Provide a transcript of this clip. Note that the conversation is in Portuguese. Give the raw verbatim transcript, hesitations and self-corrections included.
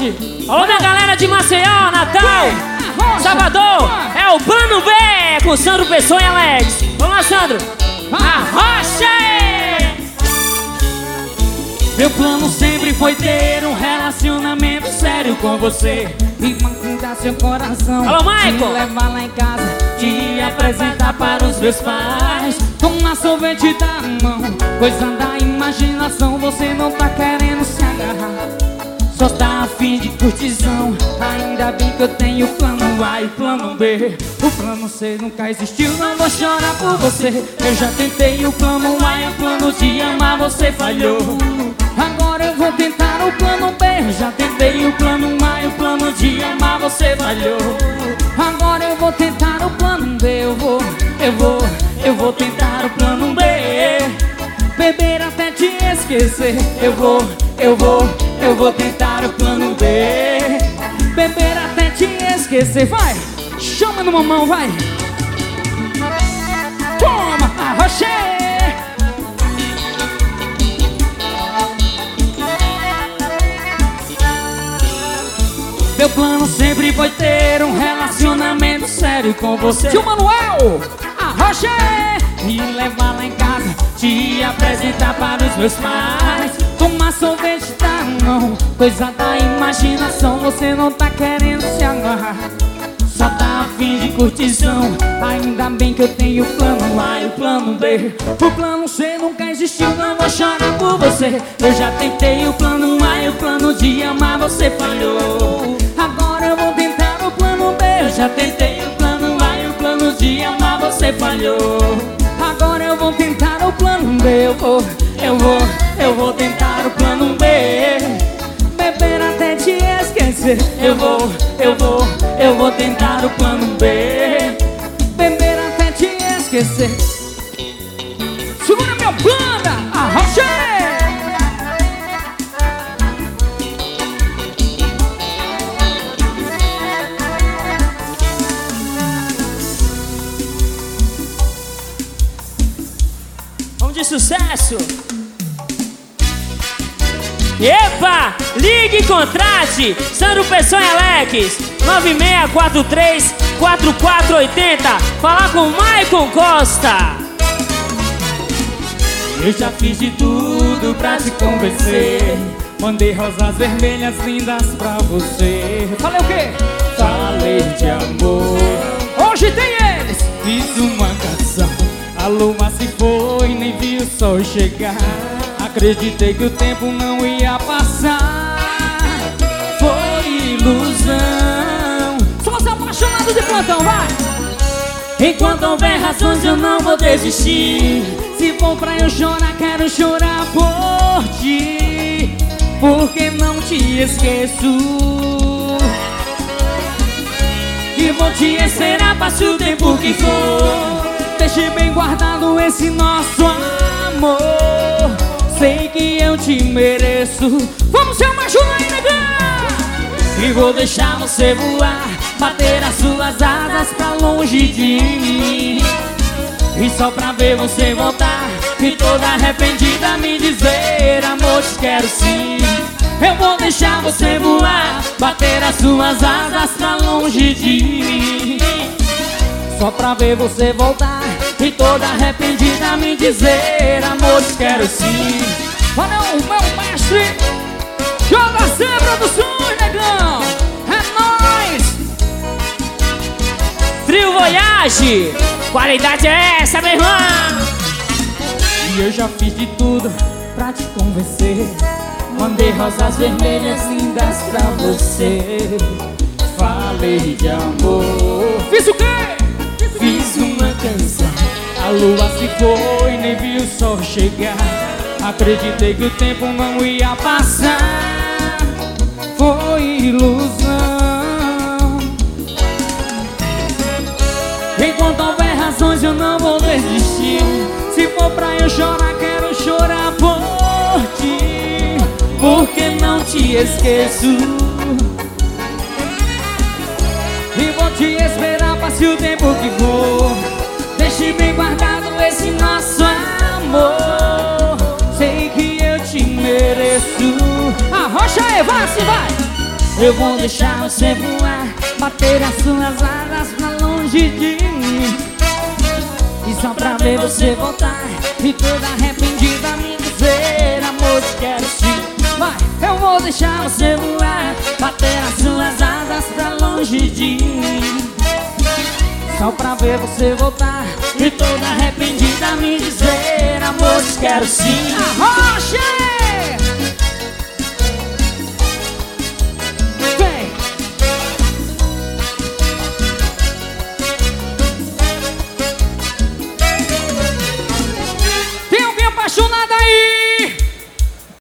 hoje. Alô, minha galera de Maceió, Natal, Salvador. É o Plano B com Sandro Pessoa e Alex. Vamos lá, Sandro. Arrocha! Meu plano sempre foi ter um relacionamento sério com você e machucar seu coração. Alô, Michael! Te levar lá em casa, te apresentar para os meus pais, tomar sorvete da mão, coisa da imaginação. Você não tá querendo se agarrar, só tá a fim de curtição. Ainda bem que eu tenho plano A e plano B. O plano C nunca existiu, não vou chorar por você. Eu já tentei o plano A e o plano de amar, você falhou. Agora eu vou tentar o plano B. Eu já tentei o plano A e o plano de amar, você falhou. Agora eu vou tentar o plano B. Eu vou, eu vou, eu vou tentar o plano B. Beber até te esquecer. Eu vou, eu vou, eu vou tentar o plano B. Beber até te esquecer. Vai, chama no mamão, vai. Toma, arrochei. Meu plano sempre foi ter um relacionamento sério com você. Tio Manuel, arrocha! Me levar lá em casa, te apresentar para os meus pais, tomar sorvete da mão, coisa da imaginação. Você não tá querendo se agarrar, só tá a fim de curtição. Ainda bem que eu tenho o plano A e o plano B. O plano C nunca existiu, não vou chorar por você. Eu já tentei o plano A e o plano de amar, você falhou. Agora eu vou tentar o plano B. Eu já tentei o plano A e o plano de amar, você falhou. Agora eu vou tentar o plano B. Eu vou, eu vou, eu vou tentar o plano B. Beber até te esquecer. Eu vou, eu vou, eu vou tentar o plano B. Beber até te esquecer. Segura minha banda, arrocha! Vamos de sucesso. Epa, ligue e contrate Sandro Pessoa e Alex nove seis quatro três, quatro quatro oito zero. Falar com o Maicon Costa. Eu já fiz de tudo pra te convencer, mandei rosas vermelhas lindas pra você. Falei o quê? Falei de amor. Hoje tem eles. Fiz uma canção, a lua se foi, nem vi o sol chegar. Acreditei que o tempo não ia passar, foi ilusão. Somos apaixonados de plantão, vai! Enquanto houver razões eu não vou desistir. Se for pra eu chorar, quero chorar por ti, porque não te esqueço. E vou te esperar, passe o tempo que for. Deixe bem guardado esse nosso amor. Sei que eu te mereço. Vamos ser uma ajuda aí, negão! E vou deixar você voar, bater as suas asas pra longe de mim. E só pra ver você voltar e toda arrependida me dizer: amor, te quero sim. Eu vou deixar você voar, bater as suas asas pra longe de mim. Só pra ver você voltar e toda arrependida me dizer: amor, te quero sim. Olha o meu mestre, joga sempre produções, negão. É nóis. Trio Voyage, qualidade é essa, meu irmão. E eu já fiz de tudo pra te convencer, mandei rosas vermelhas lindas pra você. Falei de amor. Fiz o quê? Fiz uma canção, a lua se foi, nem vi o sol chegar. Acreditei que o tempo não ia passar, foi ilusão. Enquanto houver razões eu não vou desistir. Se for pra eu chorar, quero chorar por ti, porque não te esqueço. E vou te esperar, passe o tempo que for. Deixe bem guardado esse nosso amor. Sei que eu te mereço. Arrocha aí, vai, se vai. Eu vou deixar você voar, bater as suas asas pra longe de mim. E só pra ver você voltar e toda arrependida me dizer: amor, te quero sim. Vai, eu vou deixar você voar, bater as suas asas pra longe de mim. Só pra ver você voltar e toda arrependida me dizer: amor, te quero sim. Arrocha!